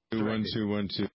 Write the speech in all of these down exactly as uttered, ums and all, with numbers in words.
One, two, one, two.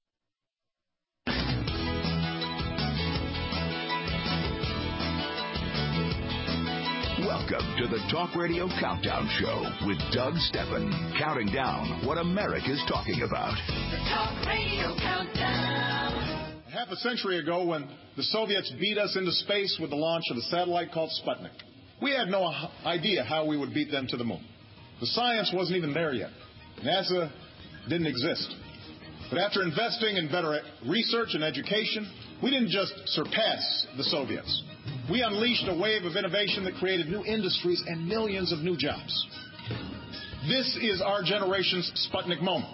Welcome to the Talk Radio Countdown Show with Doug Steffen, counting down what America's talking about. The Talk Radio Countdown. Half a century ago, when the Soviets beat us into space with the launch of a satellite called Sputnik, we had no idea how we would beat them to the moon. The science wasn't even there yet. NASA didn't exist. But after investing in better research and education, we didn't just surpass the Soviets. We unleashed a wave of innovation that created new industries and millions of new jobs. This is our generation's Sputnik moment.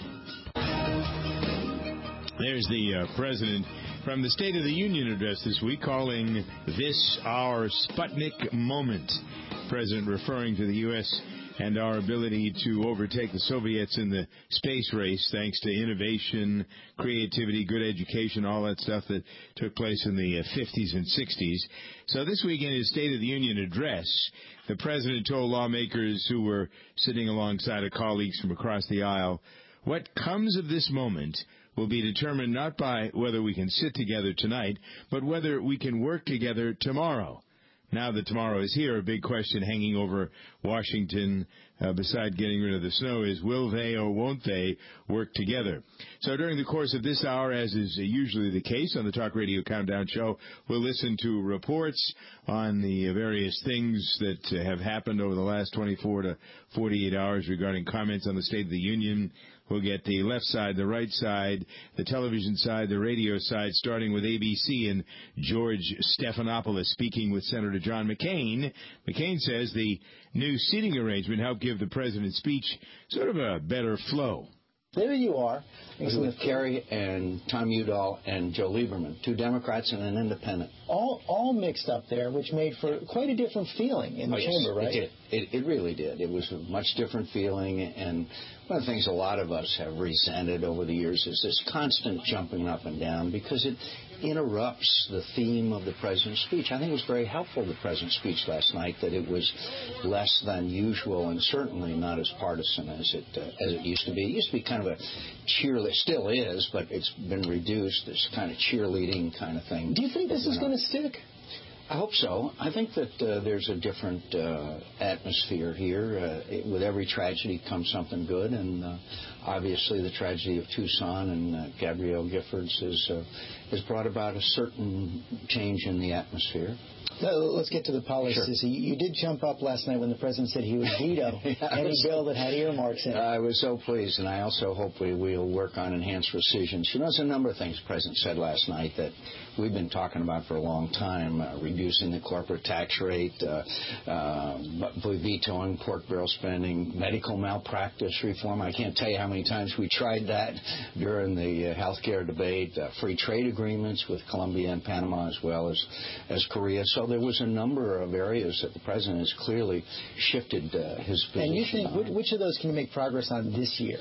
There's the uh, president from the State of the Union address this week, calling this our Sputnik moment. President referring to the U S and our ability to overtake the Soviets in the space race thanks to innovation, creativity, good education, all that stuff that took place in the uh, fifties and sixties. So this week in his State of the Union address, the president told lawmakers who were sitting alongside of colleagues from across the aisle, what comes of this moment will be determined not by whether we can sit together tonight, but whether we can work together tomorrow. Now that tomorrow is here, a big question hanging over Washington, uh, beside getting rid of the snow, is will they or won't they work together? So during the course of this hour, as is usually the case on the Talk Radio Countdown Show, we'll listen to reports on the various things that uh, have happened over the last twenty-four to forty-eight hours regarding comments on the State of the Union. We'll get the left side, the right side, the television side, the radio side, starting with A B C and George Stephanopoulos speaking with Senator John McCain. McCain says the new seating arrangement helped give the president's speech sort of a better flow. There you are. With Kerry and Tom Udall and Joe Lieberman, two Democrats and an independent. All all mixed up there, which made for quite a different feeling in the oh, yes, chamber, right? It did. It, it really did. It was a much different feeling, and one of the things a lot of us have resented over the years is this constant jumping up and down because it interrupts the theme of the president's speech. I think it was very helpful, the president's speech last night, that it was less than usual and certainly not as partisan as it uh, as it used to be. It used to be kind of a cheerlead, still is, but it's been reduced, this kind of cheerleading kind of thing. Do you think this is going to stick? I hope so. I think that uh, there's a different uh, atmosphere here. Uh, it, with every tragedy comes something good, and uh, obviously the tragedy of Tucson and uh, Gabrielle Giffords has, uh, has brought about a certain change in the atmosphere. Let's get to the policies. Sure. You did jump up last night when the president said he would veto any bill that had earmarks in it. I was so pleased, and I also hope we will work on enhanced rescissions. You know, there's a number of things the president said last night that we've been talking about for a long time, uh, reducing the corporate tax rate, uh, uh, vetoing pork barrel spending, medical malpractice reform. I can't tell you how many times we tried that during the uh, health care debate, uh, free trade agreements with Colombia and Panama as well as, as Korea. So there was a number of areas that the president has clearly shifted uh, his position And you think, on. which of those can you make progress on this year?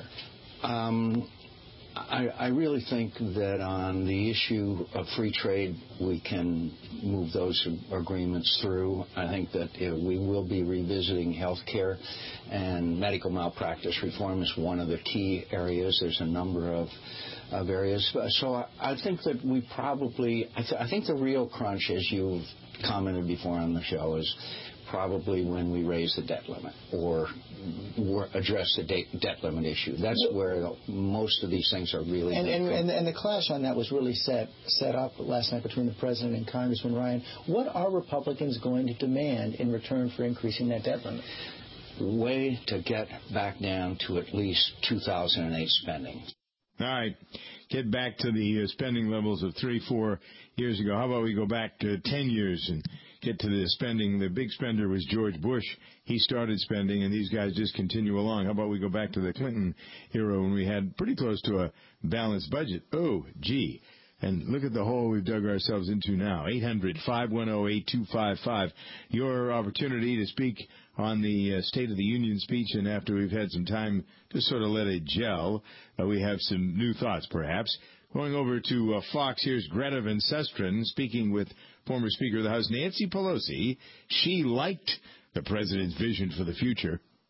Um, I, I really think that on the issue of free trade, we can move those agreements through. I think that uh, we will be revisiting health care, and medical malpractice reform is one of the key areas. There's a number of of areas. So I, I think that we probably, I, th- I think the real crunch, as you've commented before on the show, is probably when we raise the debt limit or address the debt limit issue. That's where most of these things are really. And and, and and the clash on that was really set set up last night between the president and Congressman Ryan. What are Republicans going to demand in return for increasing that debt limit? Way to get back down to at least two thousand eight spending. All right. Get back to the uh, spending levels of three, four years ago. How about we go back to ten years and get to the spending? The big spender was George Bush. He started spending, and these guys just continue along. How about we go back to the Clinton era when we had pretty close to a balanced budget? Oh, gee. And look at the hole we've dug ourselves into now. eight hundred, five one zero, eight two five five. Your opportunity to speak on the uh, State of the Union speech, and after we've had some time to sort of let it gel, uh, we have some new thoughts, perhaps. Going over to uh, Fox, here's Greta Van Susteren speaking with former Speaker of the House Nancy Pelosi. She liked the president's vision for the future.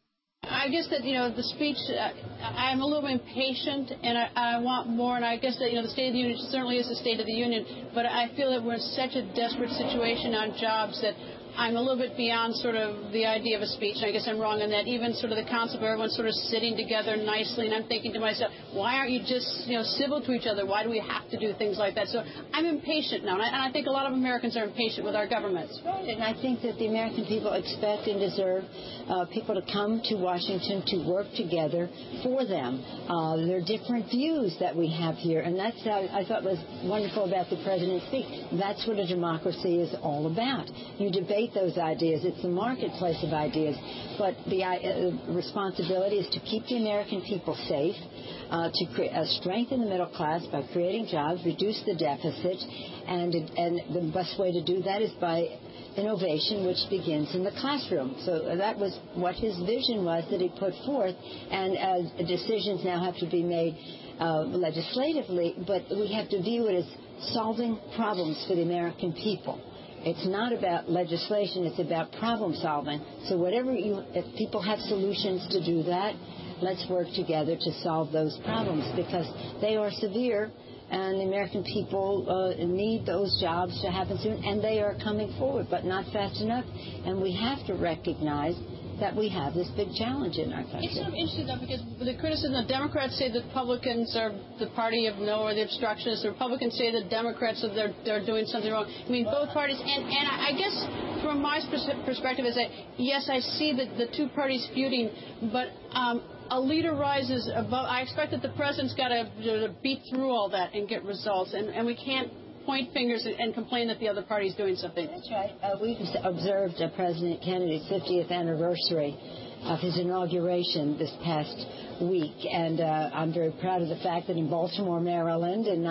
I guess that, you know, the speech, uh, I'm a little impatient, and I, I want more, and I guess that, you know, the State of the Union certainly is the State of the Union, but I feel that we're in such a desperate situation on jobs that I'm a little bit beyond sort of the idea of a speech, and I guess I'm wrong in that. Even sort of the council, where everyone's sort of sitting together nicely, and I'm thinking to myself, why aren't you just, you know, civil to each other? Why do we have to do things like that? So I'm impatient now, and I, and I think a lot of Americans are impatient with our governments. Right, and I think that the American people expect and deserve uh, people to come to Washington to work together for them. Uh, there are different views that we have here, and that's uh, I thought was wonderful about the president's speech. That's what a democracy is all about. You debate those ideas. It's the marketplace of ideas. But the uh, responsibility is to keep the American people safe, uh, to cre- uh, strengthen the middle class by creating jobs, reduce the deficit, and, and the best way to do that is by innovation, which begins in the classroom. So that was what his vision was that he put forth, and uh, decisions now have to be made uh, legislatively, but we have to view it as solving problems for the American people. It's not about legislation, it's about problem solving. So whatever you, if people have solutions to do that, let's work together to solve those problems, because they are severe, and the American people uh, need those jobs to happen soon, and they are coming forward, but not fast enough. And we have to recognize that we have this big challenge in our country. It's sort of interesting, though, because the criticism, the Democrats say that Republicans are the party of no, or the obstructionists. The Republicans say that Democrats are they're, they're doing something wrong. I mean, both parties, and, and I guess from my perspective is that, yes, I see that the two parties feuding, but um, a leader rises above. I expect that the president's got to, to beat through all that and get results, and, and we can't point fingers and, and complain that the other party is doing something. That's right. Uh, we've observed uh, President Kennedy's fiftieth anniversary of his inauguration this past week, and uh, I'm very proud of the fact that in Baltimore, Maryland, in,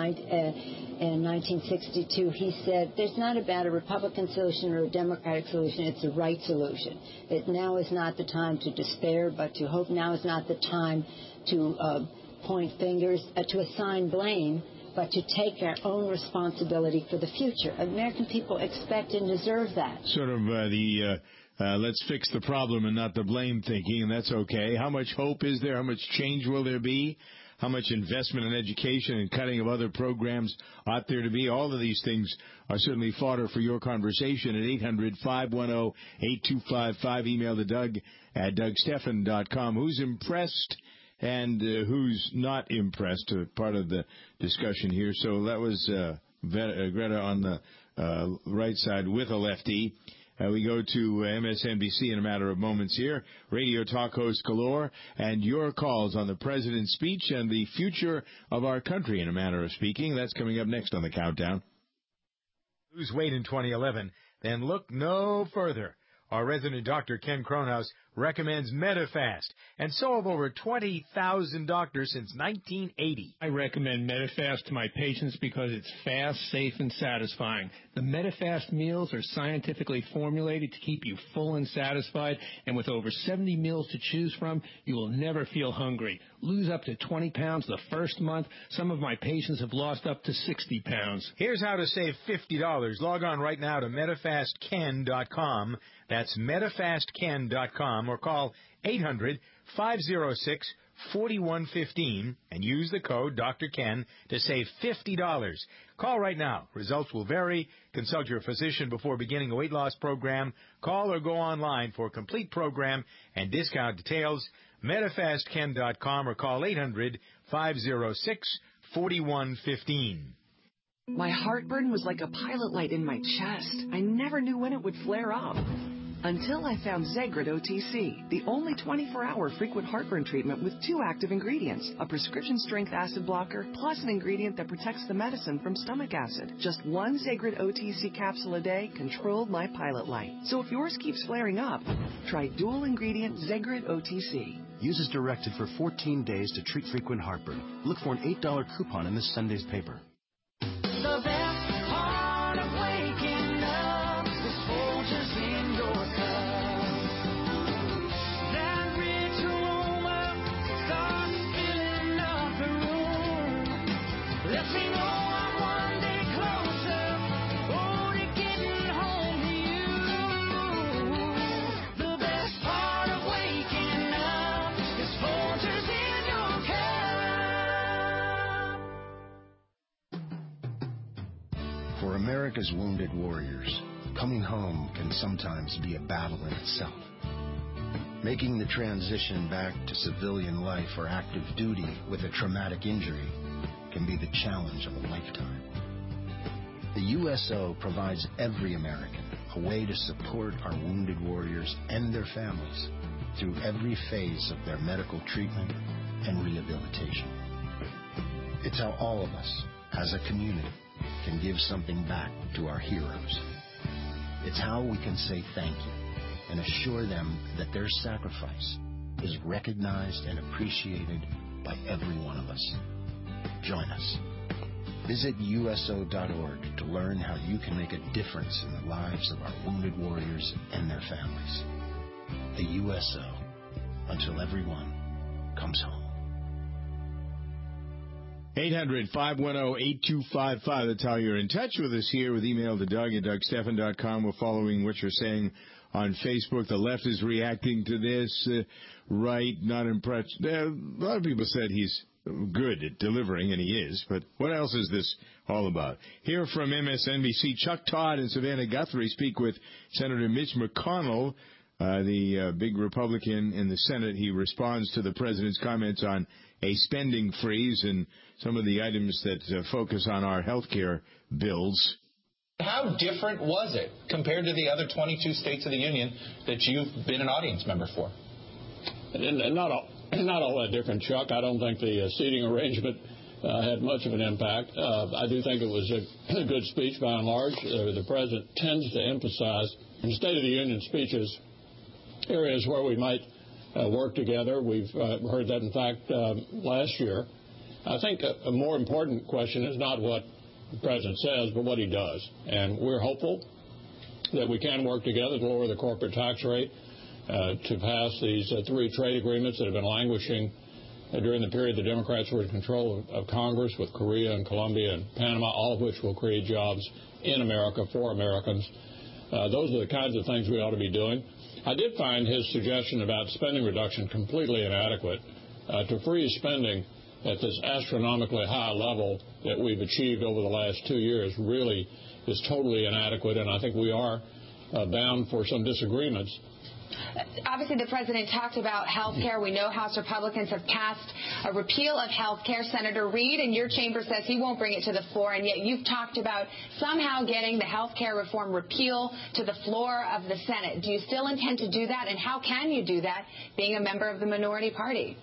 uh, in nineteen sixty-two, he said, there's not about a Republican solution or a Democratic solution, it's a right solution. It now is not the time to despair, but to hope. Now is not the time to uh, point fingers, uh, to assign blame, but to take our own responsibility for the future. American people expect and deserve that. Sort of uh, the uh, uh, let's fix the problem and not the blame thinking, and that's okay. How much hope is there? How much change will there be? How much investment in education and cutting of other programs ought there to be? All of these things are certainly fodder for your conversation at eight hundred, five one zero, eight two five five. Email to Doug at doug stephan dot com. Who's impressed and uh, who's not impressed, uh, part of the discussion here. So that was uh, Greta on the uh, right side with a lefty. Uh, we go to uh, M S N B C in a matter of moments here. Radio talk host galore, and your calls on the president's speech and the future of our country in a manner of speaking. That's coming up next on the Countdown. Lose weight in twenty eleven? Then look no further. Our resident doctor, Ken Kronhaus, recommends Medifast, and so have over twenty thousand doctors since nineteen eighty. I recommend Medifast to my patients because it's fast, safe, and satisfying. The Medifast meals are scientifically formulated to keep you full and satisfied, and with over seventy meals to choose from, you will never feel hungry. Lose up to twenty pounds the first month. Some of my patients have lost up to sixty pounds. Here's how to save fifty dollars. Log on right now to medifast ken dot com. That's medifast ken dot com, or call eight hundred, five oh six, four one one five and use the code Doctor Ken to save fifty dollars. Call right now. Results will vary. Consult your physician before beginning a weight loss program. Call or go online for complete program and discount details. medifast ken dot com, or call eight hundred, five oh six, four one one five. My heartburn was like a pilot light in my chest. I never knew when it would flare up. Until I found Zegrid O T C, the only twenty-four hour frequent heartburn treatment with two active ingredients, a prescription-strength acid blocker, plus an ingredient that protects the medicine from stomach acid. Just one Zegrid O T C capsule a day controlled my pilot light. So if yours keeps flaring up, try dual-ingredient Zegrid O T C. Use as directed for fourteen days to treat frequent heartburn. Look for an eight dollar coupon in this Sunday's paper. The best part of waking up is Folgers in your cup. That rich aroma starts filling up the room. Lets me know I'm one day closer, oh, to getting home to you. The best part of waking up. For America's wounded warriors, coming home can sometimes be a battle in itself. Making the transition back to civilian life or active duty with a traumatic injury can be the challenge of a lifetime. The U S O provides every American a way to support our wounded warriors and their families through every phase of their medical treatment and rehabilitation. It's how all of us, as a community, can give something back to our heroes. It's how we can say thank you and assure them that their sacrifice is recognized and appreciated by every one of us. Join us. Visit U S O dot org to learn how you can make a difference in the lives of our wounded warriors and their families. The U S O, until everyone comes home. eight hundred, five one zero, eight two five five. That's how you're in touch with us here with email to Doug at Doug Stephan dot com. We're following what you're saying on Facebook. The left is reacting to this. Uh, right, not impressed. Uh, a lot of people said he's good at delivering, and he is. But what else is this all about? Here from M S N B C, Chuck Todd and Savannah Guthrie speak with Senator Mitch McConnell, uh, the uh, big Republican in the Senate. He responds to the president's comments on a spending freeze and some of the items that uh, focus on our health care bills. How different was it compared to the other twenty-two states of the union that you've been an audience member for? And not all, not all that different, Chuck. I don't think the uh, seating arrangement uh, had much of an impact. Uh, I do think it was a, a good speech by and large. Uh, the president tends to emphasize in State of the Union speeches areas where we might uh, work together. We've uh, heard that, in fact, uh, last year. I think a, a more important question is not what the president says, but what he does. And we're hopeful that we can work together to lower the corporate tax rate, uh, to pass these uh, three trade agreements that have been languishing uh, during the period the Democrats were in control of, of Congress with Korea and Colombia and Panama, all of which will create jobs in America for Americans. Uh, those are the kinds of things we ought to be doing. I did find his suggestion about spending reduction completely inadequate. Uh, to freeze spending at this astronomically high level that we've achieved over the last two years really is totally inadequate, and I think we are uh, bound for some disagreements. Obviously, the president talked about health care. We know House Republicans have passed a repeal of health care. Senator Reid in your chamber says he won't bring it to the floor, and yet you've talked about somehow getting the health care reform repeal to the floor of the Senate. Do you still intend to do that, and how can you do that being a member of the minority party?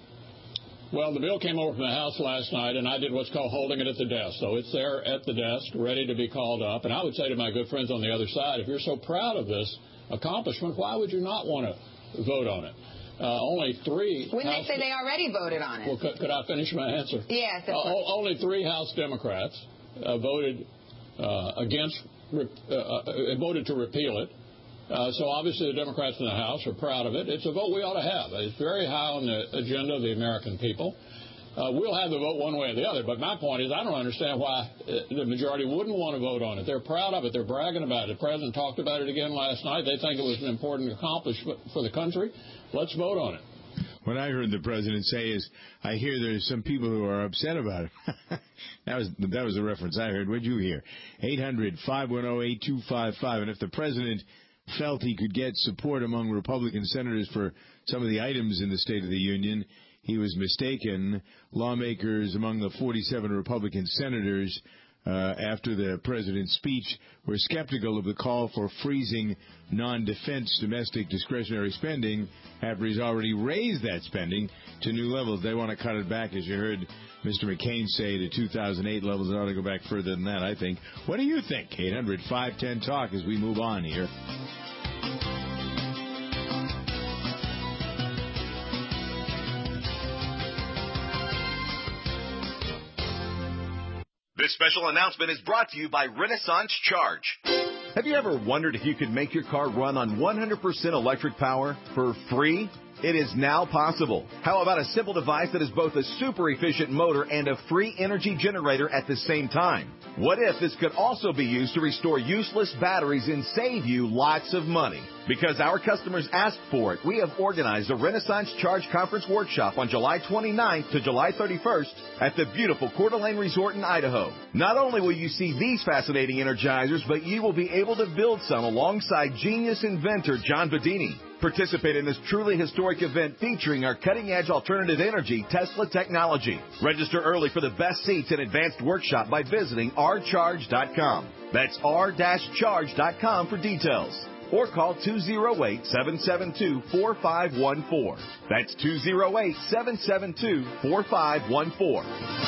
Well, the bill came over from the House last night, and I did what's called holding it at the desk. So it's there at the desk, ready to be called up. And I would say to my good friends on the other side, if you're so proud of this accomplishment, why would you not want to vote on it? Uh, only three... Wouldn't House they say they already voted on it? Well, could, could I finish my answer? Yes. Uh, only three House Democrats uh, voted uh, against, uh, uh, voted to repeal it. Uh, so obviously the Democrats in the House are proud of it. It's a vote we ought to have. It's very high on the agenda of the American people. Uh, we'll have the vote one way or the other. But my point is I don't understand why the majority wouldn't want to vote on it. They're proud of it. They're bragging about it. The president talked about it again last night. They think it was an important accomplishment for the country. Let's vote on it. What I heard the president say is, I hear there's some people who are upset about it. that was that was the reference I heard. What did you hear? eight hundred, five one zero, eight two five five. And if the president felt he could get support among Republican senators for some of the items in the State of the Union, he was mistaken. Lawmakers among the forty-seven Republican senators uh, after the president's speech were skeptical of the call for freezing non-defense domestic discretionary spending after he's already raised that spending to new levels. They want to cut it back, as you heard Mister McCain say, to two thousand eight levels. It ought to go back further than that, I think. What do you think? eight hundred, five ten, talk as we move on here. This special announcement is brought to you by Renaissance Charge. Have you ever wondered if you could make your car run on one hundred percent electric power for free? It is now possible. How about a simple device that is both a super efficient motor and a free energy generator at the same time? What if this could also be used to restore useless batteries and save you lots of money? Because our customers asked for it, we have organized a Renaissance Charge Conference workshop on July twenty-ninth to July thirty-first at the beautiful Coeur d'Alene Resort in Idaho. Not only will you see these fascinating energizers, but you will be able to build some alongside genius inventor John Bedini. Participate in this truly historic event featuring our cutting-edge alternative energy Tesla technology. Register early for the best seats and advanced workshop by visiting r charge dot com. That's r charge dot com for details. Or call two oh eight, seven seven two, four five one four. That's two oh eight, seven seven two, four five one four.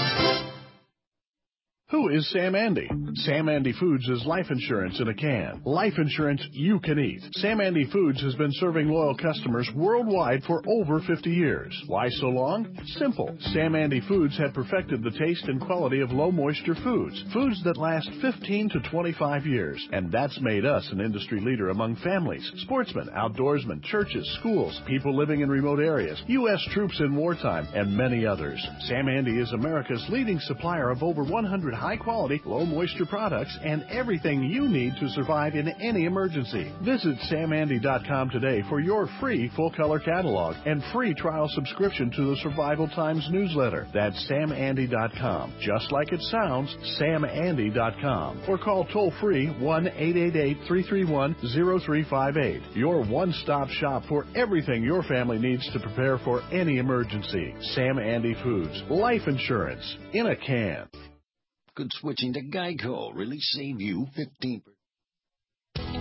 Who is Sam Andy? Sam Andy Foods is life insurance in a can. Life insurance you can eat. Sam Andy Foods has been serving loyal customers worldwide for over fifty years. Why so long? Simple. Sam Andy Foods have perfected the taste and quality of low-moisture foods. Foods that last fifteen to twenty-five years. And that's made us an industry leader among families, sportsmen, outdoorsmen, churches, schools, people living in remote areas, U S troops in wartime, and many others. Sam Andy is America's leading supplier of over one hundred high-quality, low-moisture products and everything you need to survive in any emergency. Visit sam andy dot com today for your free full-color catalog and free trial subscription to the Survival Times newsletter. That's sam andy dot com. Just like it sounds, sam andy dot com. Or call toll-free one eight eight eight, three three one, zero three five eight. Your one-stop shop for everything your family needs to prepare for any emergency. Sam Andy Foods. Life insurance in a can. Could switching to Geico really save you fifteen percent?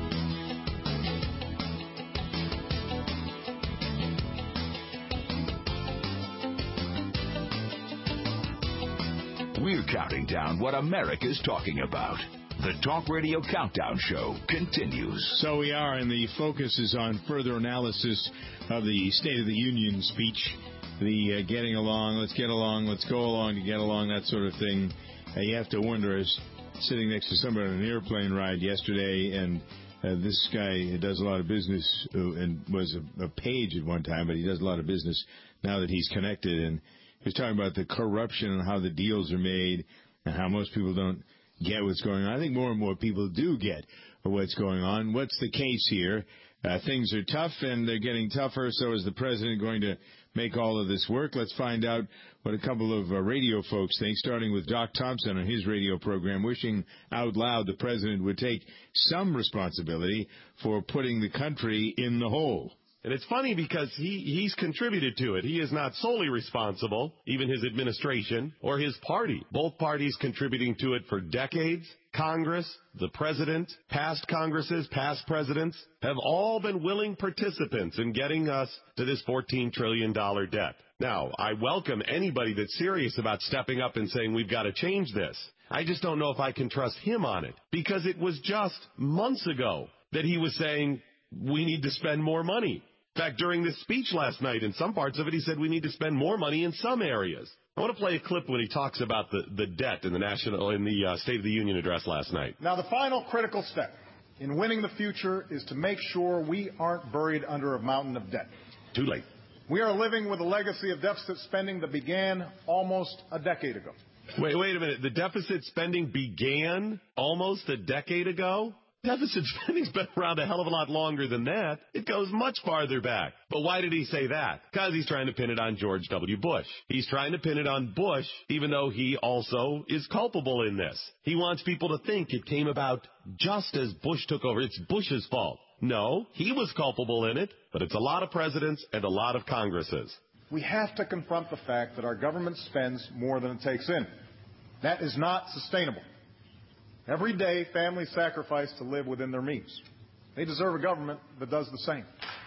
We're counting down what America's talking about. The Talk Radio Countdown Show continues. So we are, and the focus is on further analysis of the State of the Union speech, the uh, getting along, let's get along, let's go along to get along, that sort of thing. Uh, you have to wonder, as sitting next to somebody on an airplane ride yesterday, and uh, this guy does a lot of business uh, and was a, a page at one time, but he does a lot of business now that he's connected. And he was talking about the corruption and how the deals are made and how most people don't get what's going on. I think more and more people do get what's going on. What's the case here? Uh, things are tough, and they're getting tougher, so is the president going to make all of this work? Let's find out what a couple of uh, radio folks think, starting with Doc Thompson on his radio program, wishing out loud the president would take some responsibility for putting the country in the hole. And it's funny because he, he's contributed to it. He is not solely responsible, even his administration or his party. Both parties contributing to it for decades. Congress, the president, past Congresses, past presidents have all been willing participants in getting us to this fourteen trillion dollars debt. Now, I welcome anybody that's serious about stepping up and saying we've got to change this. I just don't know if I can trust him on it, because it was just months ago that he was saying we need to spend more money. In fact, during this speech last night, in some parts of it, he said we need to spend more money in some areas. I want to play a clip when he talks about the, the debt in the national in the uh, State of the Union address last night. Now, the final critical step in winning the future is to make sure we aren't buried under a mountain of debt. Too late. We are living with a legacy of deficit spending that began almost a decade ago. Wait, wait a minute. The deficit spending began almost a decade ago? Deficit spending's been around a hell of a lot longer than that. It goes much farther back. But why did he say that? Because he's trying to pin it on George W. Bush. He's trying to pin it on Bush, even though he also is culpable in this. He wants people to think it came about just as Bush took over. It's Bush's fault. No, he was culpable in it, but it's a lot of presidents and a lot of Congresses. We have to confront the fact that our government spends more than it takes in. That is not sustainable. Every day, families sacrifice to live within their means. They deserve a government that does the same.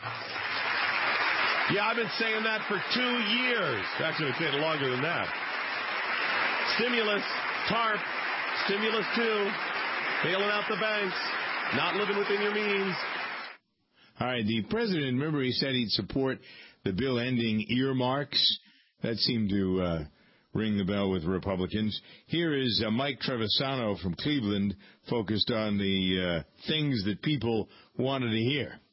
Yeah, I've been saying that for two years. Actually, I've been saying it longer than that. Stimulus, TARP, Stimulus two, bailing out the banks, not living within your means. All right, the president, remember he said he'd support the bill ending earmarks? That seemed to uh, ring the bell with Republicans. Here is uh, Mike Trevisano from Cleveland, focused on the uh, things that people wanted to hear.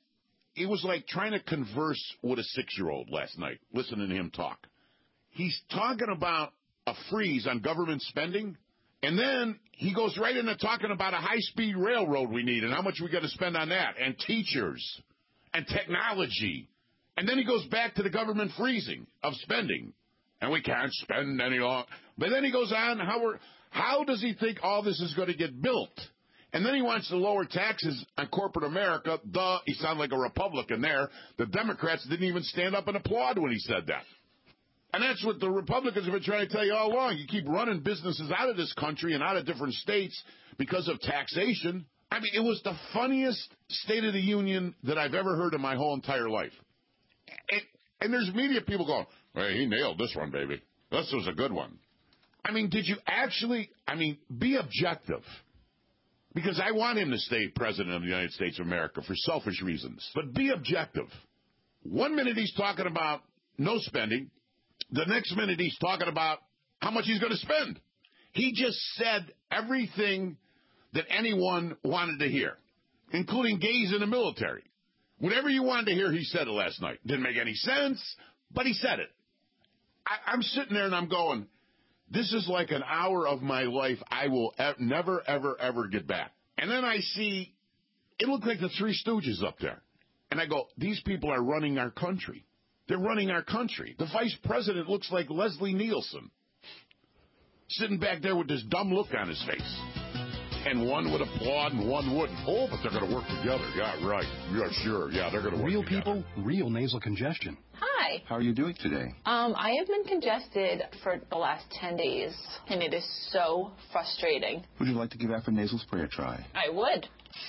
it was like trying to converse with a six-year-old last night, listening to him talk. He's talking about a freeze on government spending, and then he goes right into talking about a high-speed railroad we need and how much we got to spend on that, and teachers, and technology. And then he goes back to the government freezing of spending, and we can't spend any more. But then he goes on, how we're, how does he think all this is going to get built? And then he wants to lower taxes on corporate America. Duh, he sounded like a Republican there. The Democrats didn't even stand up and applaud when he said that. And that's what the Republicans have been trying to tell you all along. You keep running businesses out of this country and out of different states because of taxation. I mean, it was the funniest State of the Union that I've ever heard in my whole entire life. And, and there's media people going, hey, he nailed this one, baby. This was a good one. I mean, did you actually, I mean, be objective. Because I want him to stay president of the United States of America for selfish reasons. But be objective. One minute he's talking about no spending. The next minute he's talking about how much he's going to spend. He just said everything that anyone wanted to hear, including gays in the military. Whatever you wanted to hear, he said it last night. Didn't make any sense, but he said it. I, I'm sitting there and I'm going, this is like an hour of my life I will e- never, ever, ever get back. And then I see, it looked like the Three Stooges up there. And I go, these people are running our country. They're running our country. The vice president looks like Leslie Nielsen, sitting back there with this dumb look on his face. And one would applaud and one wouldn't. Oh, but they're going to work together. Yeah, right. Yeah, sure. Yeah, they're going to work Real together. people, real nasal congestion. Hi. How are you doing today? Um, I have been congested for the last ten days, and it is so frustrating. Would you like to give Afrin nasal spray a try? I would.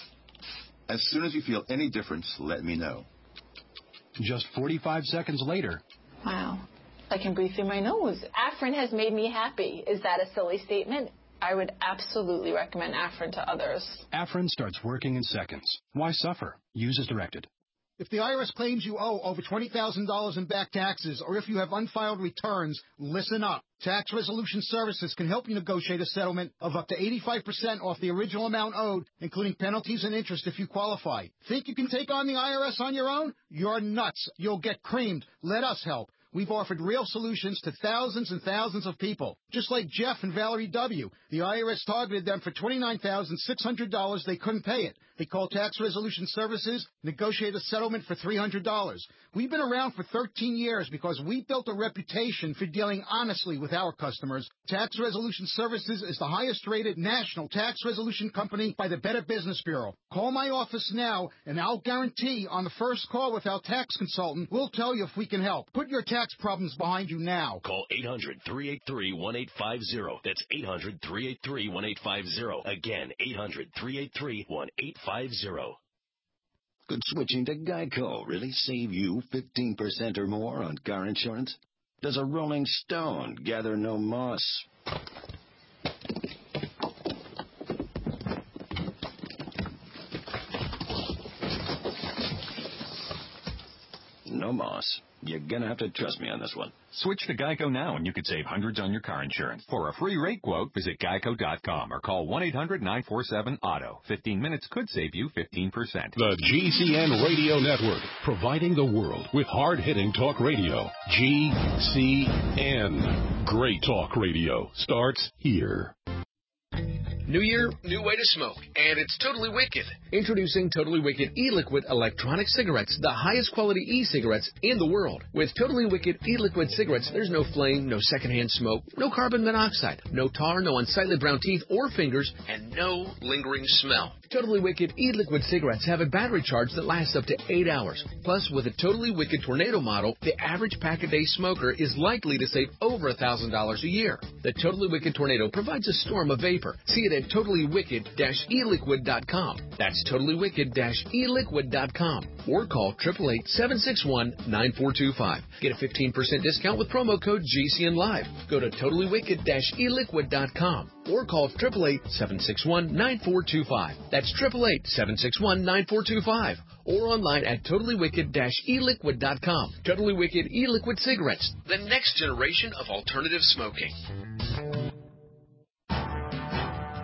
As soon as you feel any difference, let me know. Just forty-five seconds later. Wow. I can breathe through my nose. Afrin has made me happy. Is that a silly statement? I would absolutely recommend Afrin to others. Afrin starts working in seconds. Why suffer? Use as directed. If the I R S claims you owe over twenty thousand dollars in back taxes, or if you have unfiled returns, listen up. Tax Resolution Services can help you negotiate a settlement of up to eighty-five percent off the original amount owed, including penalties and interest if you qualify. Think you can take on the I R S on your own? You're nuts. You'll get creamed. Let us help. We've offered real solutions to thousands and thousands of people. Just like Jeff and Valerie W. The I R S targeted them for twenty-nine thousand six hundred dollars. They couldn't pay it. They called Tax Resolution Services, negotiated a settlement for three hundred dollars. We've been around for thirteen years because we built a reputation for dealing honestly with our customers. Tax Resolution Services is the highest-rated national tax resolution company by the Better Business Bureau. Call my office now, and I'll guarantee on the first call with our tax consultant, we'll tell you if we can help. Put your tax problems behind you now. Call eight hundred, three eight three, one eight five zero. That's eight hundred, three eight three, one eight five zero. Again, eight hundred, three eight three, one eight five zero. Could switching to Geico really save you fifteen percent or more on car insurance? Does a rolling stone gather no moss? No moss. You're gonna have to trust me on this one. Switch to Geico now and you could save hundreds on your car insurance. For a free rate quote, visit geico dot com or call one eight hundred, nine four seven, auto. fifteen minutes could save you fifteen percent. The G C N Radio Network, providing the world with hard-hitting talk radio. G C N. Great talk radio starts here. New year, new way to smoke, and it's totally wicked. Introducing Totally Wicked e-liquid electronic cigarettes, the highest quality e-cigarettes in the world. With Totally Wicked e-liquid cigarettes, there's no flame, no secondhand smoke, no carbon monoxide, no tar, no unsightly brown teeth or fingers, and no lingering smell. Totally Wicked e-liquid cigarettes have a battery charge that lasts up to eight hours. Plus, with a Totally Wicked Tornado model, the average pack-a-day smoker is likely to save over one thousand dollars a year. The Totally Wicked Tornado provides a storm of vapor. See it at totally wicked dash e liquid dot com. That's totally wicked dash e liquid dot com. Or call eight eight eight, seven six one, nine four two five. Get a fifteen percent discount with promo code G C N Live. Go to totally wicked dash e liquid dot com. Or call eight eight eight, seven six one, nine four two five. That's eight eight eight, seven six one, nine four two five. Or online at totally wicked dash e liquid dot com. Totally Wicked e-liquid cigarettes, the next generation of alternative smoking.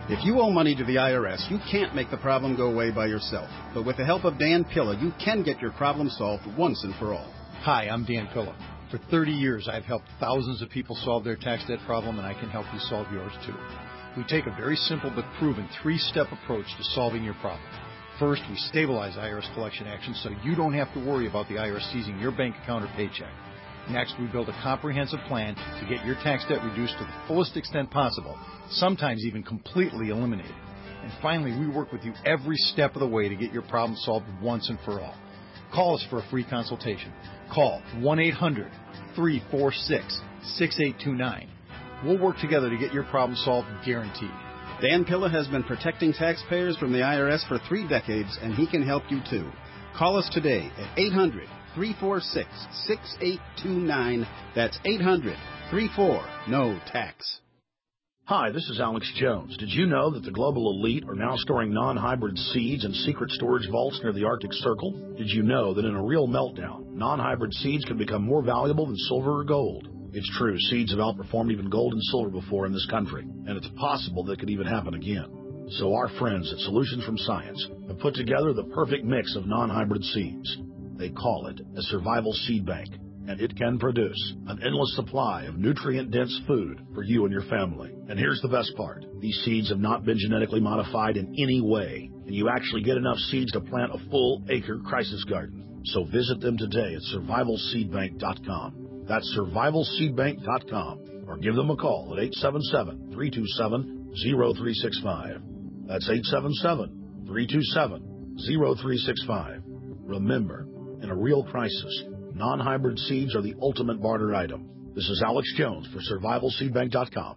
If you owe money to the I R S, you can't make the problem go away by yourself. But with the help of Dan Pilla, you can get your problem solved once and for all. Hi, I'm Dan Pilla. For thirty years, I've helped thousands of people solve their tax debt problem, and I can help you solve yours too. We take a very simple but proven three-step approach to solving your problem. First, we stabilize I R S collection actions so you don't have to worry about the I R S seizing your bank account or paycheck. Next, we build a comprehensive plan to get your tax debt reduced to the fullest extent possible, sometimes even completely eliminated. And finally, we work with you every step of the way to get your problem solved once and for all. Call us for a free consultation. Call one eight hundred, three four six, six eight two nine. We'll work together to get your problem solved, guaranteed. Dan Pilla has been protecting taxpayers from the I R S for three decades, and he can help you too. Call us today at eight hundred, three four six, six eight two nine. That's eight hundred, three four, N O tax. Hi, this is Alex Jones. Did you know that the global elite are now storing non-hybrid seeds in secret storage vaults near the Arctic Circle? Did you know that in a real meltdown, non-hybrid seeds can become more valuable than silver or gold? It's true, seeds have outperformed even gold and silver before in this country, and it's possible that could even happen again. So our friends at Solutions from Science have put together the perfect mix of non-hybrid seeds. They call it a survival seed bank, and it can produce an endless supply of nutrient-dense food for you and your family. And here's the best part. These seeds have not been genetically modified in any way, and you actually get enough seeds to plant a full-acre crisis garden. So visit them today at survival seed bank dot com. That's survival seed bank dot com, or give them a call at eight seven seven, three two seven, zero three six five. That's eight seven seven, three two seven, zero three six five. Remember, in a real crisis, non-hybrid seeds are the ultimate barter item. This is Alex Jones for survival seed bank dot com.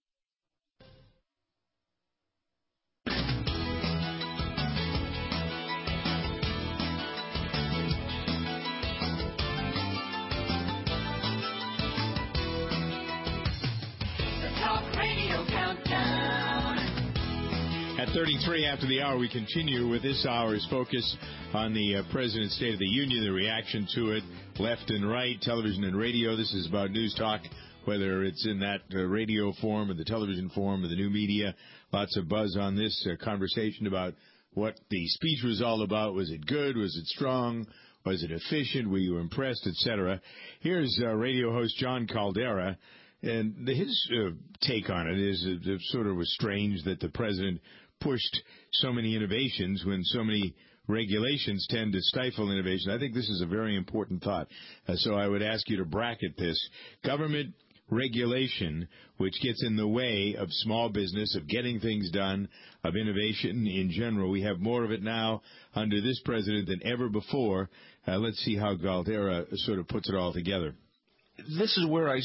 At thirty-three after the hour, we continue with this hour's focus on the uh, President's State of the Union, the reaction to it, left and right, television and radio. This is about news talk, whether it's in that uh, radio form or the television form or the new media. Lots of buzz on this uh, conversation about what the speech was all about. Was it good? Was it strong? Was it efficient? Were you impressed, et cetera? Here's uh, radio host John Caldera. And the, his uh, take on it is it, it sort of was strange that the president pushed so many innovations when so many regulations tend to stifle innovation. I think this is a very important thought. Uh, so I would ask you to bracket this. Government regulation, which gets in the way of small business, of getting things done, of innovation in general. We have more of it now under this president than ever before. Uh, let's see how Caldera sort of puts it all together. This is where I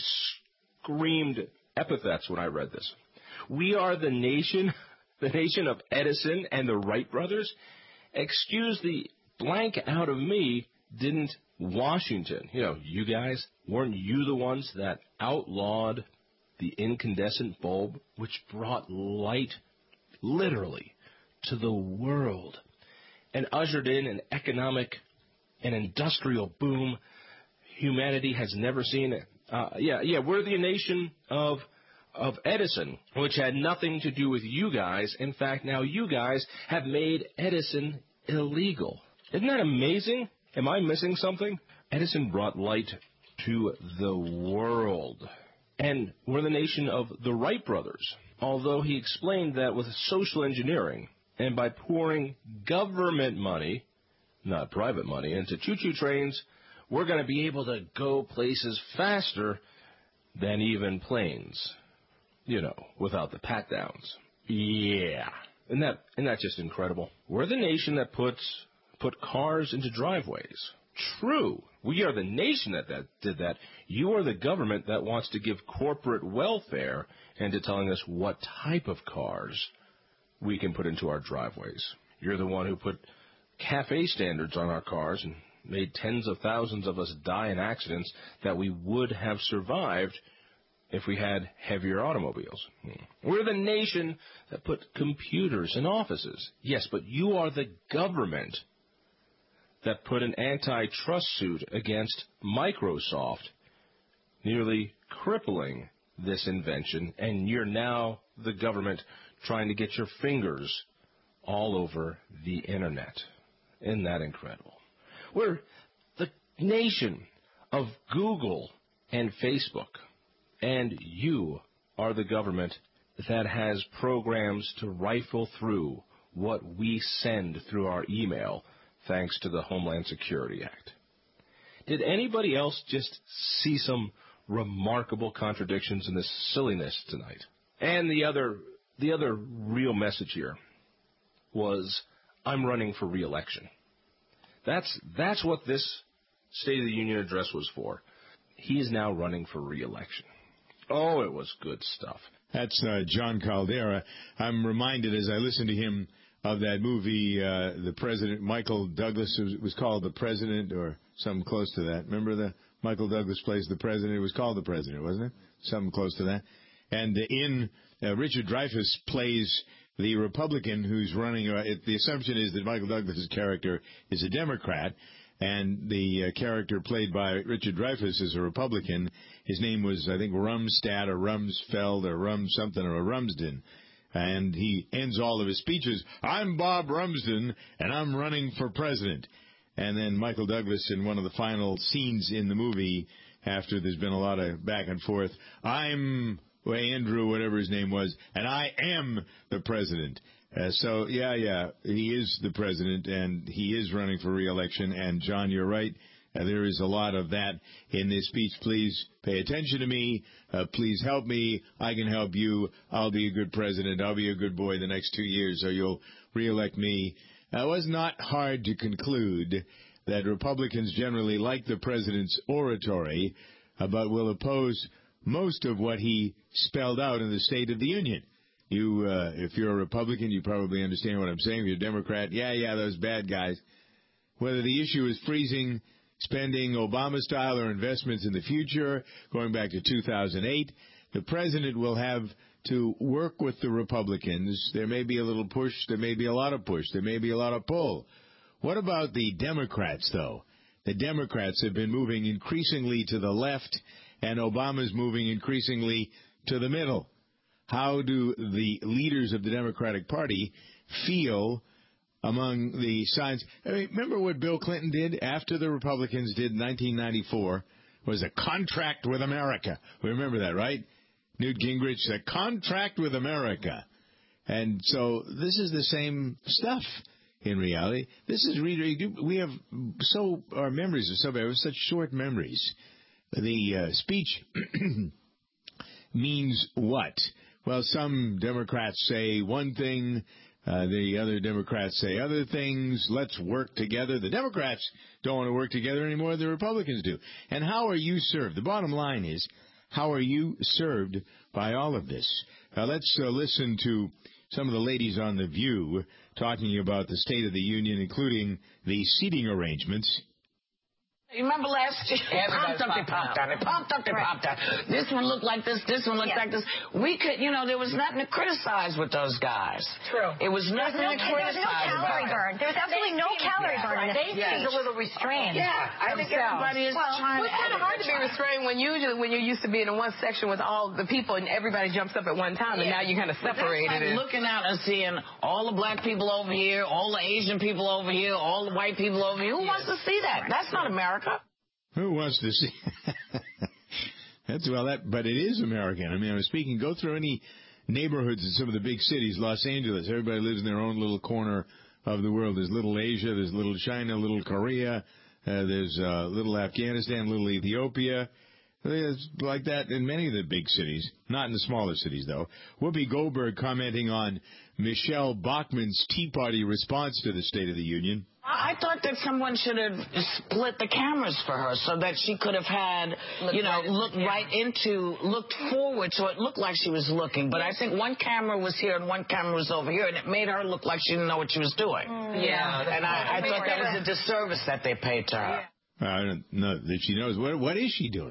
screamed epithets when I read this. We are the nation, the nation of Edison and the Wright brothers. Excuse the blank out of me, didn't Washington, you know, you guys, weren't you the ones that outlawed the incandescent bulb, which brought light, literally, to the world and ushered in an economic and industrial boom humanity has never seen? Uh, yeah, yeah, we're the nation of of Edison, which had nothing to do with you guys. In fact, now you guys have made Edison illegal. Isn't that amazing? Am I missing something? Edison brought light to the world. And we're the nation of the Wright brothers, although he explained that with social engineering and by pouring government money, not private money, into choo-choo trains, we're going to be able to go places faster than even planes. You know, without the pat-downs. Yeah. Isn't that, isn't that just incredible? We're the nation that puts put cars into driveways. True. We are the nation that, that did that. You are the government that wants to give corporate welfare into telling us what type of cars we can put into our driveways. You're the one who put cafe standards on our cars and made tens of thousands of us die in accidents that we would have survived if we had heavier automobiles. We're the nation that put computers in offices. Yes, but you are the government that put an antitrust suit against Microsoft, nearly crippling this invention, and you're now the government trying to get your fingers all over the internet. Isn't that incredible? We're the nation of Google and Facebook, and you are the government that has programs to rifle through what we send through our email thanks to the Homeland Security Act. Did anybody else just see some remarkable contradictions in this silliness tonight? And the other the other real message here was, I'm running for re-election. That's that's what this State of the Union address was for. He is now running for re-election. Oh, it was good stuff. That's uh, John Caldera. I'm reminded as I listen to him of that movie, uh, the President, Michael Douglas, was, was called The President or something close to that. Remember the Michael Douglas plays the President? It was called The President, wasn't it? Something close to that. And in uh, Richard Dreyfuss plays the Republican who's running. Uh, it, the assumption is that Michael Douglas's character is a Democrat, and the uh, character played by Richard Dreyfuss is a Republican. His name was, I think, Rumstad or Rumsfeld or Rum something or Rumsden. And he ends all of his speeches, I'm Bob Rumsden, and I'm running for president. And then Michael Douglas, in one of the final scenes in the movie, after there's been a lot of back and forth, I'm Andrew, whatever his name was, and I am the president. Uh, so, yeah, yeah, he is the president, and he is running for re-election. And, John, you're right. Uh, there is a lot of that in this speech. Please pay attention to me. Uh, please help me. I can help you. I'll be a good president. I'll be a good boy the next two years, so you'll re-elect me. Uh, it was not hard to conclude that Republicans generally like the president's oratory, uh, but will oppose most of what he spelled out in the State of the Union. You, uh, if you're a Republican, you probably understand what I'm saying. If you're a Democrat, yeah, yeah, those bad guys. Whether the issue is freezing spending Obama-style or investments in the future, going back to two thousand eight, the president will have to work with the Republicans. There may be a little push. There may be a lot of push. There may be a lot of pull. What about the Democrats, though? The Democrats have been moving increasingly to the left, and Obama's moving increasingly to the middle. How do the leaders of the Democratic Party feel among the sides? I mean, remember what Bill Clinton did after the Republicans did in nineteen ninety-four? Was a contract with America. We remember that, right? Newt Gingrich, a contract with America. And so this is the same stuff in reality. This is really, we have so, our memories are so bad. We have such short memories. The uh, speech means what? Well, some Democrats say one thing, uh, the other Democrats say other things. Let's work together. The Democrats don't want to work together anymore. The Republicans do. And how are you served? The bottom line is, how are you served by all of this? Now, let's uh, listen to some of the ladies on The View talking about the State of the Union, including the seating arrangements. You remember last year? Pumped up, they popped out. They pumped up, they popped out. This one looked like this. This one looked yeah. like this. We could, you know, there was nothing to criticize with those guys. True. It was nothing no, to criticize. There was no calorie burn. There was absolutely no calorie yeah, burn. Right. They yes. seemed a little restrained. Yeah, I think everybody is well, trying well, to. It's kind of hard to be restrained when usually when you're used to being in one section with all the people and everybody jumps up at one time, yeah. and now you're kind of separated. Like looking out and seeing all the black people over here, all the Asian people over here, all the white people over here. Who yeah. wants to see that? That's not America. Who wants to see? That's well, that, but it is American. I mean, I was speaking. Go through any neighborhoods in some of the big cities. Los Angeles. Everybody lives in their own little corner of the world. There's little Asia. There's little China. Little Korea. Uh, there's uh, little Afghanistan. Little Ethiopia. It's like that in many of the big cities. Not in the smaller cities, though. Whoopi Goldberg commenting on Michelle Bachmann's Tea Party response to the State of the Union. I thought that someone should have split the cameras for her so that she could have had, looked you know, right looked right into, looked forward so it looked like she was looking. But I think one camera was here and one camera was over here, and it made her look like she didn't know what she was doing. Mm, yeah. And I, I thought that was a disservice that they paid to her. Yeah. I don't know that she knows. What, what is she doing?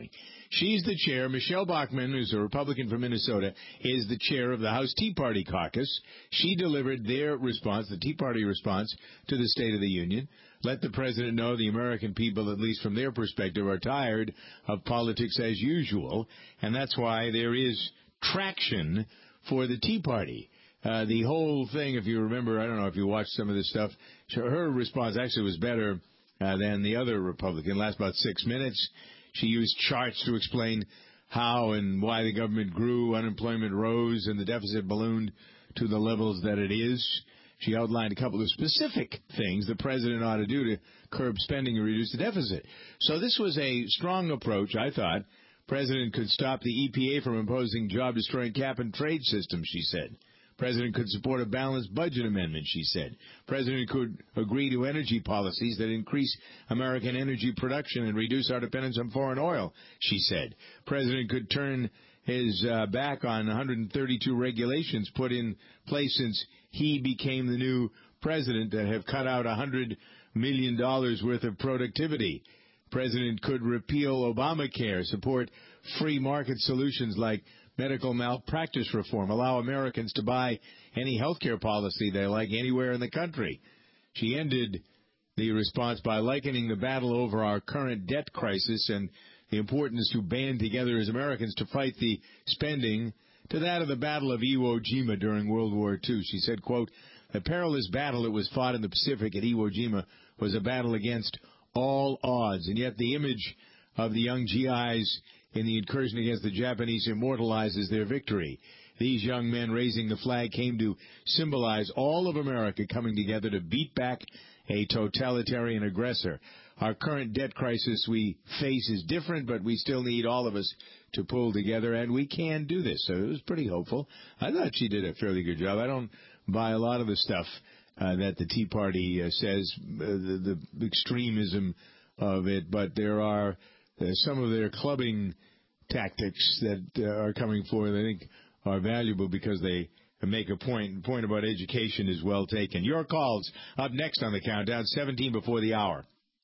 She's the chair. Michelle Bachmann, who's a Republican from Minnesota, is the chair of the House Tea Party caucus. She delivered their response, the Tea Party response, to the State of the Union. Let the president know the American people, at least from their perspective, are tired of politics as usual, and that's why there is traction for the Tea Party. Uh, the whole thing, if you remember, I don't know if you watched some of this stuff, her response actually was better uh, than the other Republican. It lasted about six minutes. She used charts to explain how and why the government grew, unemployment rose, and the deficit ballooned to the levels that it is. She outlined a couple of specific things the president ought to do to curb spending and reduce the deficit. So this was a strong approach, I thought. President could stop the E P A from imposing job-destroying cap-and-trade systems, she said. President could support a balanced budget amendment, she said. President could agree to energy policies that increase American energy production and reduce our dependence on foreign oil, she said. President could turn his uh, back on one hundred thirty-two regulations put in place since he became the new president that have cut out one hundred million dollars worth of productivity. President could repeal Obamacare, support free market solutions like medical malpractice reform, allow Americans to buy any health care policy they like anywhere in the country. She ended the response by likening the battle over our current debt crisis and the importance to band together as Americans to fight the spending to that of the Battle of Iwo Jima during World War Two. She said, quote, the perilous battle that was fought in the Pacific at Iwo Jima was a battle against all odds, and yet the image of the young G Is in the incursion against the Japanese immortalizes their victory. These young men raising the flag came to symbolize all of America coming together to beat back a totalitarian aggressor. Our current debt crisis we face is different, but we still need all of us to pull together, and we can do this. So it was pretty hopeful. I thought she did a fairly good job. I don't buy a lot of the stuff uh, that the Tea Party uh, says, uh, the, the extremism of it, but there are uh, some of their clubbing tactics that uh, are coming forward, I think, are valuable because they make a point. The point about education is well taken. Your calls up next on the countdown, seventeen before the hour.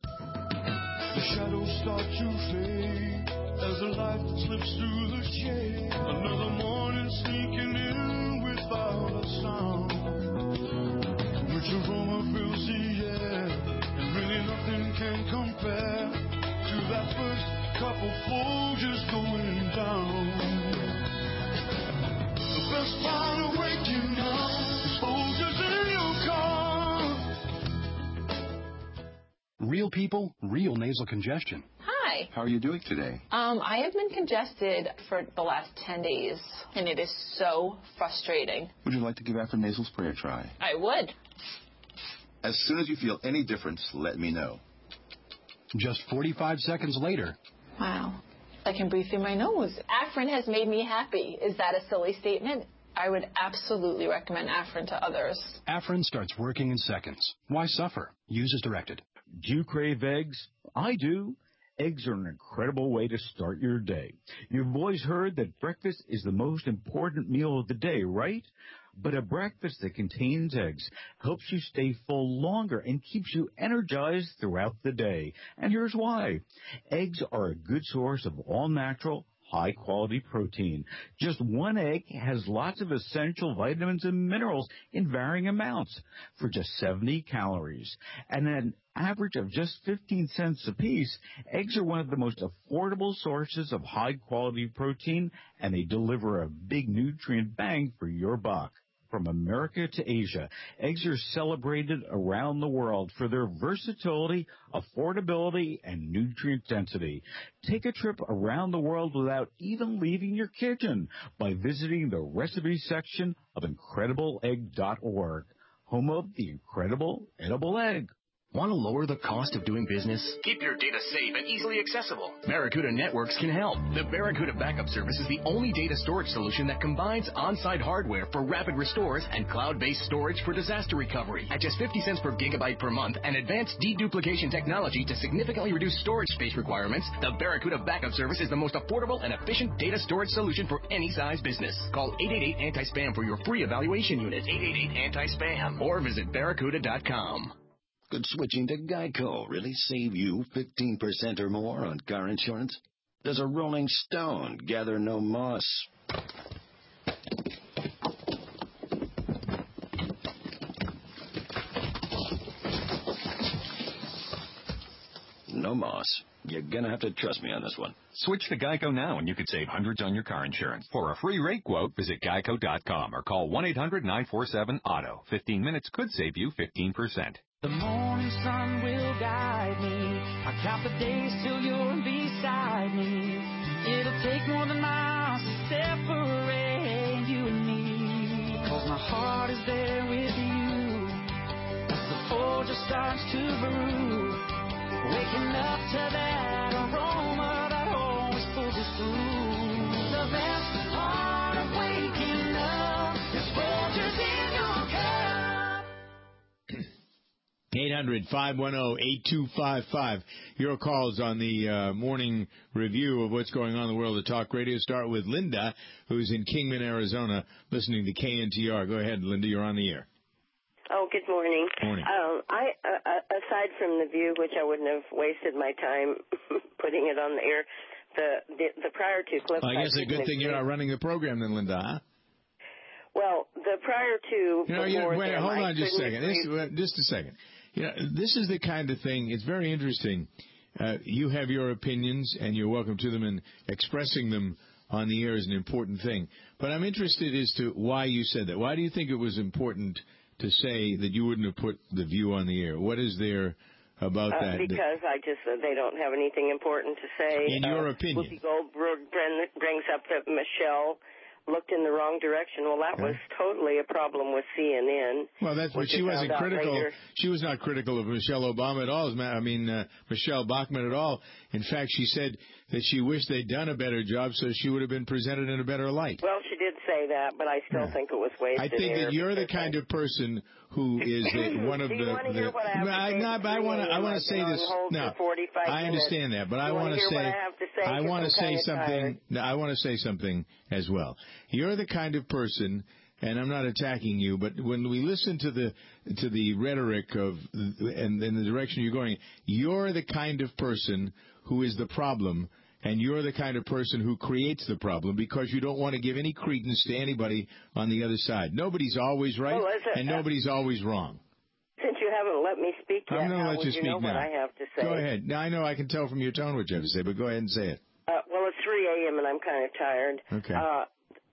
The shadows start to fade as the light slips through the shade. Another morning sneaking in without a sound. Rich aroma fills the air, and really nothing can compare to that first cup of Folgers going down. The best part of waking up is Folgers in your car. Real people, real nasal congestion. Hi. How are you doing today? Um, I have been congested for the last ten days, and it is so frustrating. Would you like to give Afrin nasal spray a try? I would. As soon as you feel any difference, let me know. Just forty-five seconds later. Wow. I can breathe through my nose. Afrin has made me happy. Is that a silly statement? I would absolutely recommend Afrin to others. Afrin starts working in seconds. Why suffer? Use as directed. Do you crave eggs? I do. Eggs are an incredible way to start your day. You've always heard that breakfast is the most important meal of the day, right? But a breakfast that contains eggs helps you stay full longer and keeps you energized throughout the day. And here's why. Eggs are a good source of all-natural, high-quality protein. Just one egg has lots of essential vitamins and minerals in varying amounts for just seventy calories. And an average of just fifteen cents apiece, eggs are one of the most affordable sources of high-quality protein, and they deliver a big nutrient bang for your buck. From America to Asia, eggs are celebrated around the world for their versatility, affordability, and nutrient density. Take a trip around the world without even leaving your kitchen by visiting the recipe section of incredible egg dot org, home of the incredible edible egg. Want to lower the cost of doing business? Keep your data safe and easily accessible. Barracuda Networks can help. The Barracuda Backup Service is the only data storage solution that combines on-site hardware for rapid restores and cloud-based storage for disaster recovery. At just fifty cents per gigabyte per month and advanced deduplication technology to significantly reduce storage space requirements, the Barracuda Backup Service is the most affordable and efficient data storage solution for any size business. Call eight eight eight anti spam for your free evaluation unit. eight eight eight anti spam or visit barracuda dot com. Could switching to Geico really save you fifteen percent or more on car insurance? Does a rolling stone gather no moss? No moss. You're going to have to trust me on this one. Switch to Geico now and you could save hundreds on your car insurance. For a free rate quote, visit geico dot com or call one eight hundred nine four seven auto. fifteen minutes could save you fifteen percent. The morning sun will guide me. I count the days till you're beside me. It'll take more than miles to separate you and me. Cause my heart is there with you as the forger starts to brew. Waking up to that aroma that always pulls us through. The best part of waking up is Folgers in your cup. eight hundred, five one zero, eight two five five. Your calls on the uh, morning review of what's going on in the world of talk radio. Start with Linda, who's in Kingman, Arizona, listening to K N T R. Go ahead, Linda. You're on the air. Oh, good morning. Morning. Um, I, uh, aside from the View, which I wouldn't have wasted my time putting it on the air, the the, the prior two clips. Well, I guess I a good thing you're not running the program then, Linda, huh? Well, the prior two. You know, you, before wait, them, hold I on just a couldn't second. This, agree- uh, just a second. You know, this is the kind of thing, it's very interesting. Uh, you have your opinions, and you're welcome to them, and expressing them on the air is an important thing. But I'm interested as to why you said that. Why do you think it was important to say that you wouldn't have put the View on the air? What is there about uh, that? Because I just uh, they don't have anything important to say. In your uh, opinion. Whoopi Goldberg bring- brings up that Michelle looked in the wrong direction. Well, that Okay. was totally a problem with C N N. Well, that's but which she we wasn't found out critical. later. She was not critical of Michelle Obama at all. As ma- I mean, uh, Michelle Bachmann at all. In fact, she said that she wished they'd done a better job, so she would have been presented in a better light. Well, she did say that, but I still Yeah. think it was wasted. I think air that you're the because kind of person who is the, one of Do you the. want to the hear what I have no, to I, say? no, but I want to. I want to say this. No, I understand that, but I want to say. What I have to say I 'cause want to I'm say kinda something. tired. No, I want to say something as well. You're the kind of person, and I'm not attacking you, but when we listen to the to the rhetoric of and in the direction you're going, you're the kind of person who is the problem. And you're the kind of person who creates the problem because you don't want to give any credence to anybody on the other side. Nobody's always right, Well, is it- and nobody's always wrong. Since you haven't let me speak yet, I'm going to how let would you you speak know now. what I have to say? Go ahead. Now, I know I can tell from your tone what you have to say, but go ahead and say it. Uh, well, it's three a.m. and I'm kind of tired. Okay. Uh,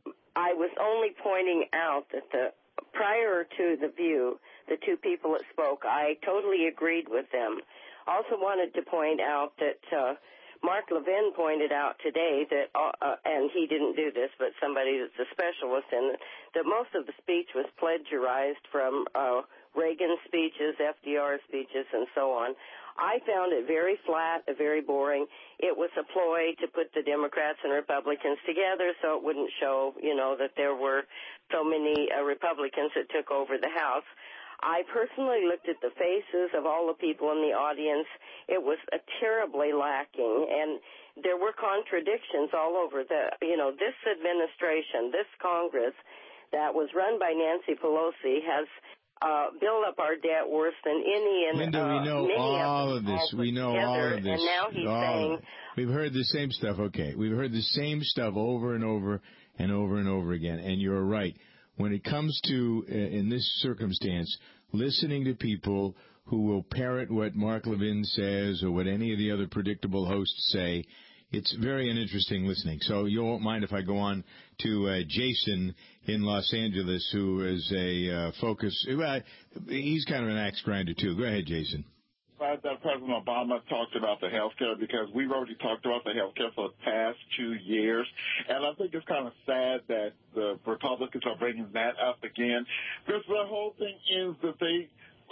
I was only pointing out that the prior to the View, the two people that spoke, I totally agreed with them. Also wanted to point out that uh, Mark Levin pointed out today that, uh, uh, and he didn't do this, but somebody that's a specialist in it, that most of the speech was plagiarized from uh, Reagan speeches, F D R speeches, and so on. I found it very flat, very boring. It was a ploy to put the Democrats and Republicans together so it wouldn't show, you know, that there were so many uh, Republicans that took over the House. I personally looked at the faces of all the people in the audience. It was uh, terribly lacking, and there were contradictions all over. The, you know, this administration, this Congress that was run by Nancy Pelosi has uh, built up our debt worse than any and Linda, uh, we know many all of, of them this. all We know together, all of this. And now he's all saying, of it. We've heard the same stuff. Okay, we've heard the same stuff over and over and over and over again. And you're right. When it comes to, uh, in this circumstance, listening to people who will parrot what Mark Levin says or what any of the other predictable hosts say, it's very uninteresting listening. So you won't mind if I go on to uh, Jason in Los Angeles, who is a uh, focus. Well, he's kind of an axe grinder, too. Go ahead, Jason. Glad that President Obama talked about the health care because we've already talked about the health care for the past two years. And I think it's kind of sad that the Republicans are bringing that up again because the whole thing is that they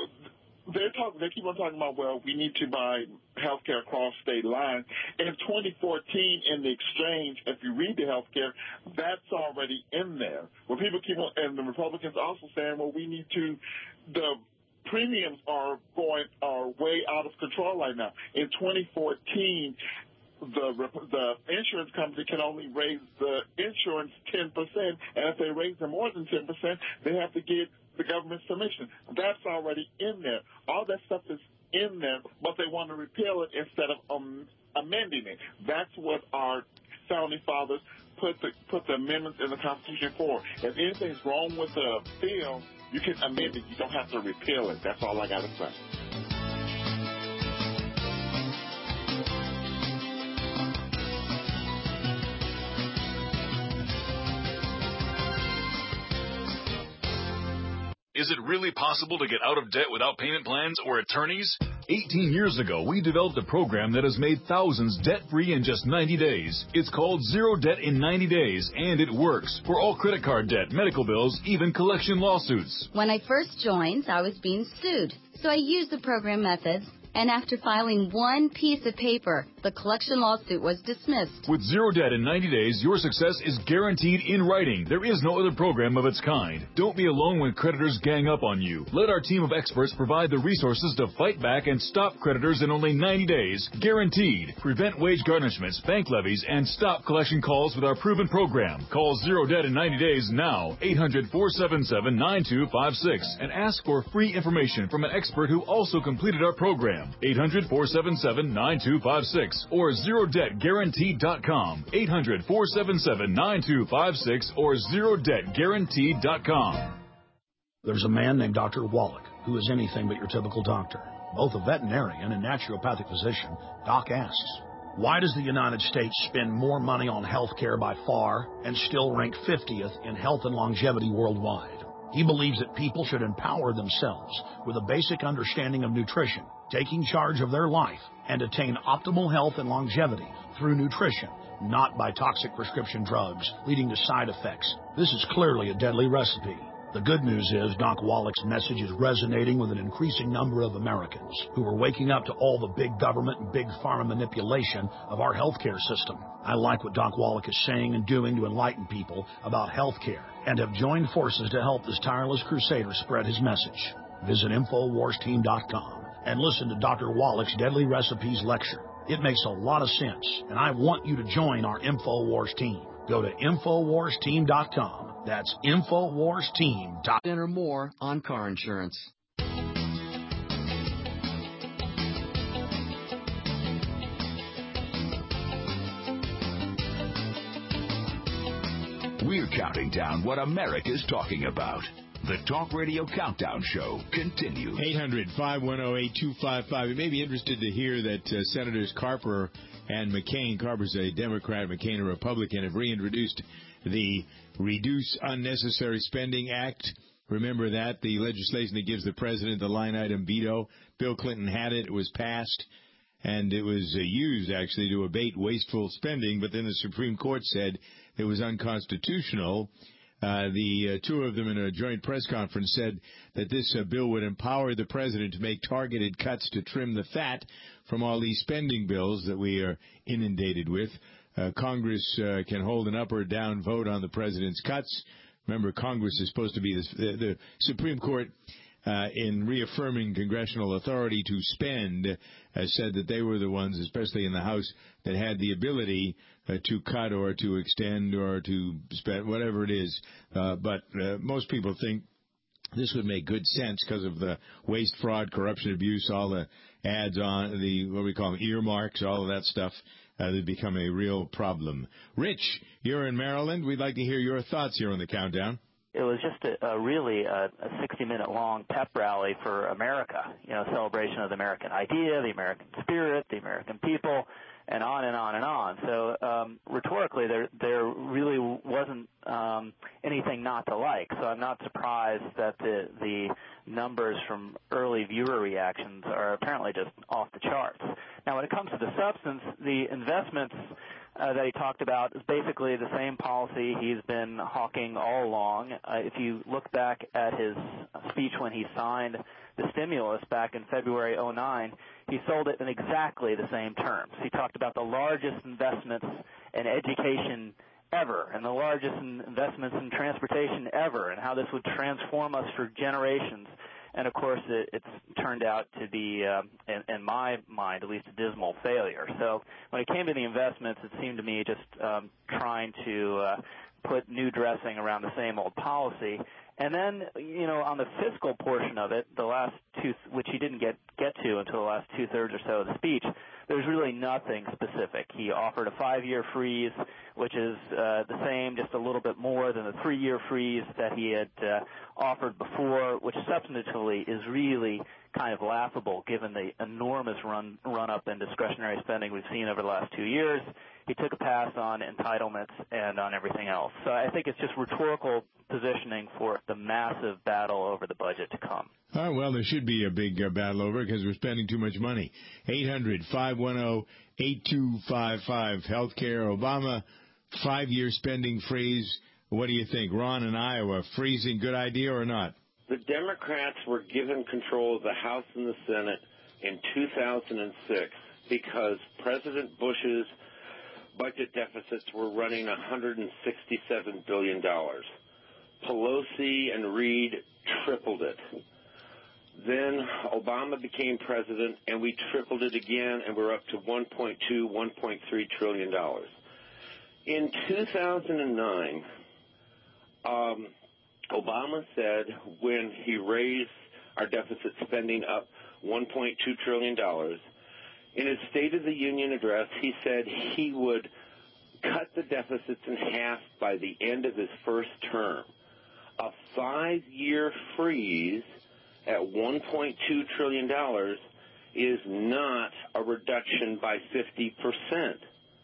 they're talking, they keep on talking about, well, we need to buy health care across state lines. In twenty fourteen, in the exchange, if you read the health care, that's already in there. Well, people keep on, and the Republicans also saying, well, we need to, the premiums are going are way out of control right now. In twenty fourteen, the the insurance company can only raise the insurance ten percent, and if they raise them more than ten percent, they have to get the government's permission. That's already in there. All that stuff is in there, but they want to repeal it instead of um, amending it. That's what our founding fathers put the put the amendments in the Constitution for. If anything's wrong with the bill, you can amend it. You don't have to repeal it. That's all I got to say. Is it really possible to get out of debt without payment plans or attorneys? eighteen years ago, we developed a program that has made thousands debt-free in just ninety days. It's called Zero Debt in ninety days, and it works for all credit card debt, medical bills, even collection lawsuits. When I first joined, I was being sued, so I used the program methods. And after filing one piece of paper, the collection lawsuit was dismissed. With Zero Debt in ninety days, your success is guaranteed in writing. There is no other program of its kind. Don't be alone when creditors gang up on you. Let our team of experts provide the resources to fight back and stop creditors in only ninety days. Guaranteed. Prevent wage garnishments, bank levies, and stop collection calls with our proven program. Call Zero Debt in ninety days now. eight hundred, four seven seven, nine two five six. And ask for free information from an expert who also completed our program. eight hundred, four seven seven, nine two five six or zero debt guaranteed dot com. eight hundred, four seven seven, nine two five six or zero debt guaranteed dot com. There's a man named Doctor Wallach who is anything but your typical doctor. Both a veterinarian and naturopathic physician, Doc asks, why does the United States spend more money on health care by far and still rank fiftieth in health and longevity worldwide? He believes that people should empower themselves with a basic understanding of nutrition, taking charge of their life, and attain optimal health and longevity through nutrition, not by toxic prescription drugs leading to side effects. This is clearly a deadly recipe. The good news is Doc Wallach's message is resonating with an increasing number of Americans who are waking up to all the big government and big pharma manipulation of our healthcare system. I like what Doc Wallach is saying and doing to enlighten people about healthcare and have joined forces to help this tireless crusader spread his message. Visit Infowars Team dot com and listen to Doctor Wallach's Deadly Recipes lecture. It makes a lot of sense, and I want you to join our Infowars team. Go to Infowars Team dot com. That's Infowars Team dot com. Or more on car insurance. We're counting down what America's talking about. The Talk Radio Countdown Show continues. eight hundred, five one zero, eight two five five. You may be interested to hear that uh, Senators Carper and McCain, Carper's a Democrat, McCain a Republican, have reintroduced the Reduce Unnecessary Spending Act. Remember that, the legislation that gives the president the line item veto. Bill Clinton had it. It was passed, and it was uh, used, actually, to abate wasteful spending, but then the Supreme Court said it was unconstitutional. Uh, the uh, two of them in a joint press conference said that this uh, bill would empower the president to make targeted cuts to trim the fat from all these spending bills that we are inundated with. Uh, Congress uh, can hold an up or down vote on the president's cuts. Remember, Congress is supposed to be this, the, the Supreme Court, uh, in reaffirming congressional authority to spend, uh, said that they were the ones, especially in the House, that had the ability uh, to cut or to extend or to spend, whatever it is. Uh, but uh, most people think this would make good sense because of the waste, fraud, corruption, abuse, all the ads on the, what we call them, earmarks, all of that stuff. Uh, they become a real problem. Rich, you're in Maryland. We'd like to hear your thoughts here on the countdown. It was just a, a really a, a sixty-minute long pep rally for America, you know, celebration of the American idea, the American spirit, the American people, and on and on and on. So um, rhetorically, there there really wasn't um, anything not to like. So I'm not surprised that the the numbers from early viewer reactions are apparently just off the charts. Now, when it comes to the substance, the investments uh, that he talked about is basically the same policy he's been hawking all along. Uh, if you look back at his speech when he signed the stimulus back in February oh nine, he sold it in exactly the same terms. He talked about the largest investments in education ever and the largest investments in transportation ever and how this would transform us for generations. And, of course, it, it's turned out to be, uh, in, in my mind, at least a dismal failure. So when it came to the investments, it seemed to me just um, trying to uh, put new dressing around the same old policy. And then, you know, on the fiscal portion of it, the last two, which he didn't get, get to until the last two-thirds or so of the speech, there's really nothing specific. He offered a five-year freeze, which is uh, the same, just a little bit more than the three-year freeze that he had uh, offered before, which substantively is really kind of laughable given the enormous run, run-up in discretionary spending we've seen over the last two years. He took a pass on entitlements and on everything else. So I think it's just rhetorical positioning for the massive battle over the budget to come. Oh, well, there should be a big uh, battle over it because we're spending too much money. eight hundred, five one zero, eight two five five. Healthcare, Obama, five-year spending freeze. What do you think? Ron in Iowa, freezing, good idea or not? The Democrats were given control of the House and the Senate in two thousand six because President Bush's budget deficits were running one hundred sixty-seven billion dollars. Pelosi and Reid tripled it. Then Obama became president, and we tripled it again, and we're up to one point two, one point three trillion dollars. In two thousand nine, um, Obama said when he raised our deficit spending up one point two trillion dollars, in his State of the Union address, he said he would cut the deficits in half by the end of his first term. A five-year freeze at one point two trillion dollars is not a reduction by fifty percent.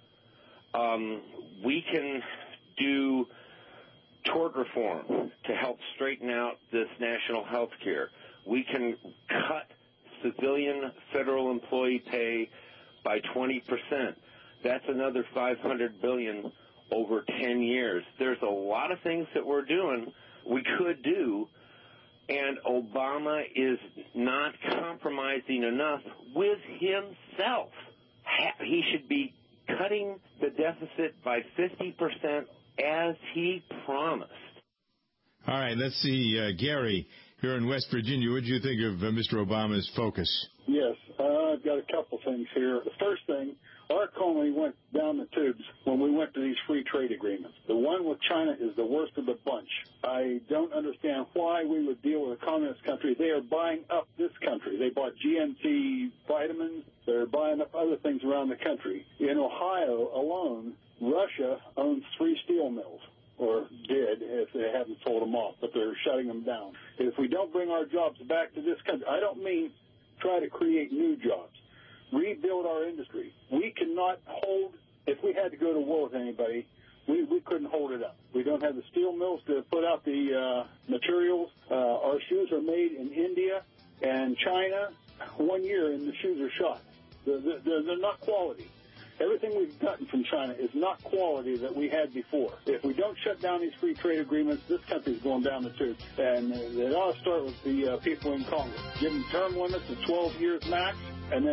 Um, we can do tort reform to help straighten out this national health care. We can cut civilian federal employee pay by twenty percent. That's another five hundred billion dollars over ten years. There's a lot of things that we're doing, we could do, and Obama is not compromising enough with himself. He should be cutting the deficit by fifty percent as he promised. All right, let's see. Uh, Gary, here in West Virginia, what do you think of uh, Mister Obama's focus? Yes, uh, I've got a couple things here. The first thing, our economy went down the tubes when we went to these free trade agreements. The one with China is the worst of the bunch. I don't understand why we would deal with a communist country. They are buying up this country. They bought G N C vitamins. They're buying up other things around the country. In Ohio alone, Russia owns three steel mills, or did if they haven't sold them off, but they're shutting them down. If we don't bring our jobs back to this country, I don't mean try to create new jobs. Rebuild our industry. We cannot hold, if we had to go to war with anybody, we, we couldn't hold it up. We don't have the steel mills to put out the uh, materials. Uh, our shoes are made in India and China. One year and the shoes are shot. They're, they're, they're not quality. Everything we've gotten from China is not quality that we had before. If we don't shut down these free trade agreements, this country's going down the tubes. And it ought to start with the uh, people in Congress. Give them term limits of twelve years max, and then